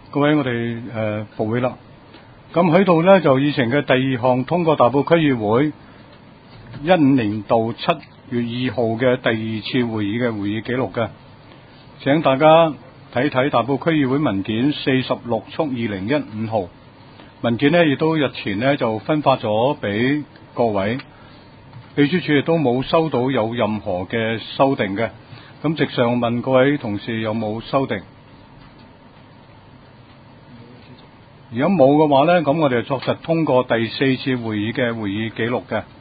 各位，我哋復會啦。咁喺度呢，就議程嘅第二項通過大埔區議會15年度7月2號嘅第二次會議嘅會議記錄嘅，請大家睇睇大埔區議會文件46/2015號文件呢，亦都日前呢就分發咗俾各位，秘書處亦都冇收到有任何嘅修訂嘅。咁直上問各位同事有冇修訂？如果冇嘅話呢，咁我哋就作實通過第4次會議嘅會議記錄嘅。